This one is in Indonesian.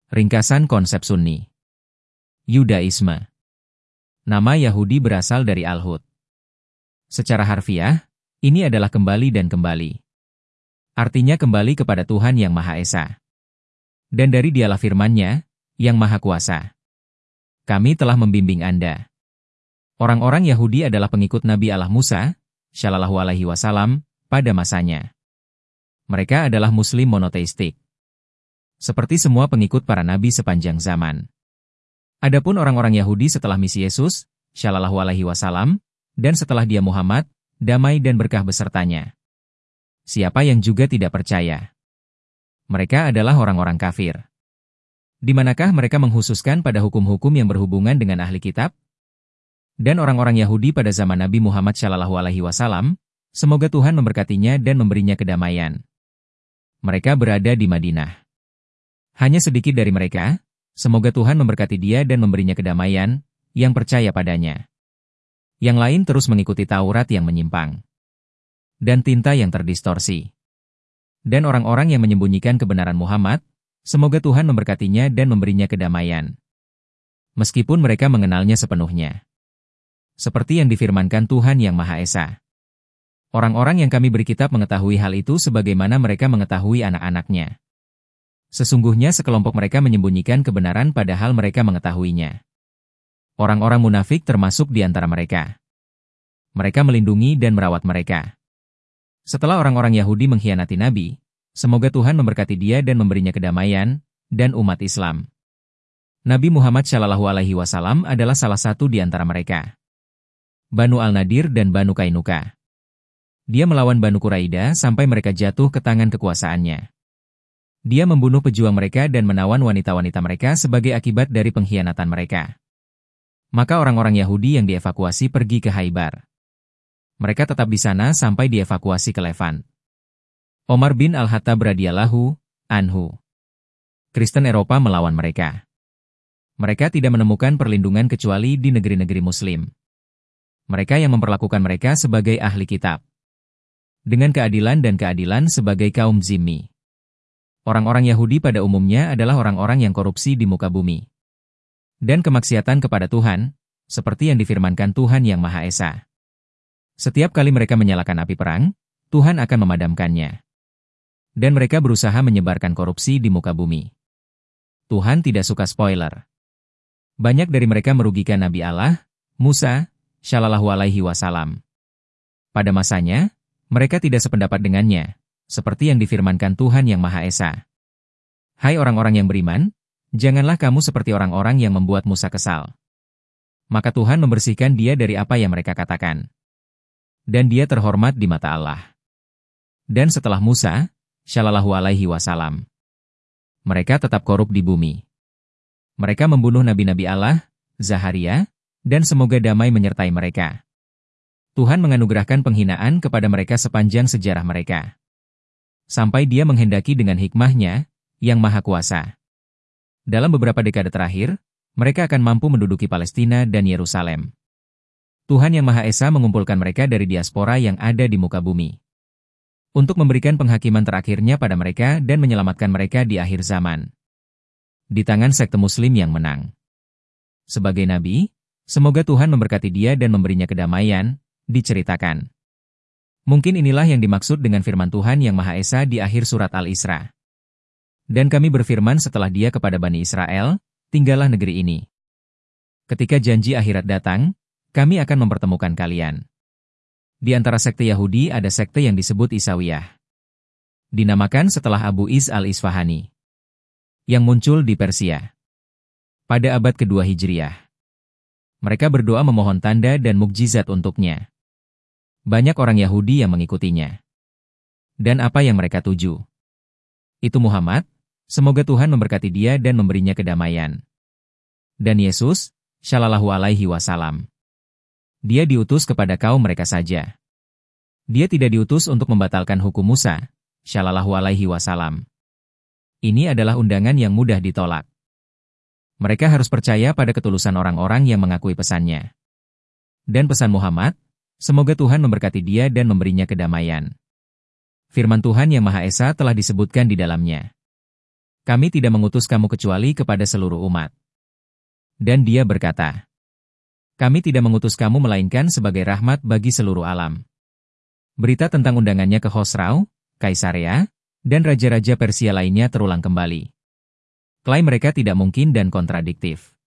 Ringkasan konsep Sunni. Yudaisme. Nama Yahudi berasal dari Al-Hud. Secara harfiah, ini adalah kembali dan kembali. Artinya kembali kepada Tuhan Yang Maha Esa. Dan dari Dialah firman-Nya, yang Maha Kuasa. Kami telah membimbing Anda. Orang-orang Yahudi adalah pengikut Nabi Allah Musa, Shallallahu Alaihi Wasallam, pada masanya. Mereka adalah Muslim monoteistik. Seperti semua pengikut para nabi sepanjang zaman. Adapun orang-orang Yahudi setelah misi Yesus, Shallallahu Alaihi Wasallam, dan setelah dia Muhammad, damai dan berkah besertanya. Siapa yang juga tidak percaya? Mereka adalah orang-orang kafir. Di manakah mereka menghususkan pada hukum-hukum yang berhubungan dengan ahli kitab? Dan orang-orang Yahudi pada zaman Nabi Muhammad Shallallahu Alaihi Wasallam, semoga Tuhan memberkatinya dan memberinya kedamaian. Mereka berada di Madinah. Hanya sedikit dari mereka, semoga Tuhan memberkati dia dan memberinya kedamaian, yang percaya padanya. Yang lain terus mengikuti Taurat yang menyimpang. Dan tinta yang terdistorsi. Dan orang-orang yang menyembunyikan kebenaran Muhammad, semoga Tuhan memberkatinya dan memberinya kedamaian. Meskipun mereka mengenalnya sepenuhnya. Seperti yang difirmankan Tuhan Yang Maha Esa. Orang-orang yang kami beri kitab mengetahui hal itu sebagaimana mereka mengetahui anak-anaknya. Sesungguhnya sekelompok mereka menyembunyikan kebenaran padahal mereka mengetahuinya. Orang-orang munafik termasuk di antara mereka. Mereka melindungi dan merawat mereka. Setelah orang-orang Yahudi mengkhianati Nabi, semoga Tuhan memberkati dia dan memberinya kedamaian, dan umat Islam. Nabi Muhammad Shallallahu Alaihi Wasallam adalah salah satu di antara mereka. Banu Al-Nadir dan Banu Kainuka. Dia melawan Banu Quraidah sampai mereka jatuh ke tangan kekuasaannya. Dia membunuh pejuang mereka dan menawan wanita-wanita mereka sebagai akibat dari pengkhianatan mereka. Maka orang-orang Yahudi yang dievakuasi pergi ke Khaybar. Mereka tetap di sana sampai dievakuasi ke Levant. Omar bin Al-Khattab radhiyallahu anhu. Kristen Eropa melawan mereka. Mereka tidak menemukan perlindungan kecuali di negeri-negeri Muslim. Mereka yang memperlakukan mereka sebagai ahli kitab. Dengan keadilan dan keadilan sebagai kaum zimmi. Orang-orang Yahudi pada umumnya adalah orang-orang yang korupsi di muka bumi. Dan kemaksiatan kepada Tuhan, seperti yang difirmankan Tuhan Yang Maha Esa. Setiap kali mereka menyalakan api perang, Tuhan akan memadamkannya. Dan mereka berusaha menyebarkan korupsi di muka bumi. Tuhan tidak suka spoiler. Banyak dari mereka merugikan Nabi Allah, Musa, Shallallahu Alaihi Wasallam. Pada masanya, mereka tidak sependapat dengannya. Seperti yang difirmankan Tuhan Yang Maha Esa. Hai orang-orang yang beriman, janganlah kamu seperti orang-orang yang membuat Musa kesal. Maka Tuhan membersihkan dia dari apa yang mereka katakan. Dan dia terhormat di mata Allah. Dan setelah Musa, Shallallahu Alaihi Wasallam, mereka tetap korup di bumi. Mereka membunuh nabi-nabi Allah, Zaharia, dan semoga damai menyertai mereka. Tuhan menganugerahkan penghinaan kepada mereka sepanjang sejarah mereka. Sampai dia menghendaki dengan hikmah-Nya, yang Maha Kuasa. Dalam beberapa dekade terakhir, mereka akan mampu menduduki Palestina dan Yerusalem. Tuhan Yang Maha Esa mengumpulkan mereka dari diaspora yang ada di muka bumi. Untuk memberikan penghakiman terakhirnya pada mereka dan menyelamatkan mereka di akhir zaman. Di tangan sekte Muslim yang menang. Sebagai Nabi, semoga Tuhan memberkati dia dan memberinya kedamaian, diceritakan. Mungkin inilah yang dimaksud dengan firman Tuhan Yang Maha Esa di akhir surat Al-Isra. Dan kami berfirman setelah dia kepada Bani Israel, tinggallah negeri ini. Ketika janji akhirat datang, kami akan mempertemukan kalian. Di antara sekte Yahudi ada sekte yang disebut Isawiyah. Dinamakan setelah Abu Is al-Isfahani. Yang muncul di Persia. Pada abad kedua Hijriah. Mereka berdoa memohon tanda dan mukjizat untuknya. Banyak orang Yahudi yang mengikutinya. Dan apa yang mereka tuju? Itu Muhammad, semoga Tuhan memberkati dia dan memberinya kedamaian. Dan Yesus, Shallallahu Alaihi Wasallam. Dia diutus kepada kaum mereka saja. Dia tidak diutus untuk membatalkan hukum Musa, Shallallahu Alaihi Wasallam. Ini adalah undangan yang mudah ditolak. Mereka harus percaya pada ketulusan orang-orang yang mengakui pesannya. Dan pesan Muhammad, semoga Tuhan memberkati dia dan memberinya kedamaian. Firman Tuhan Yang Maha Esa telah disebutkan di dalamnya. Kami tidak mengutus kamu kecuali kepada seluruh umat. Dan dia berkata, kami tidak mengutus kamu melainkan sebagai rahmat bagi seluruh alam. Berita tentang undangannya ke Khosrau, Kaisarea, dan raja-raja Persia lainnya terulang kembali. Klaim mereka tidak mungkin dan kontradiktif.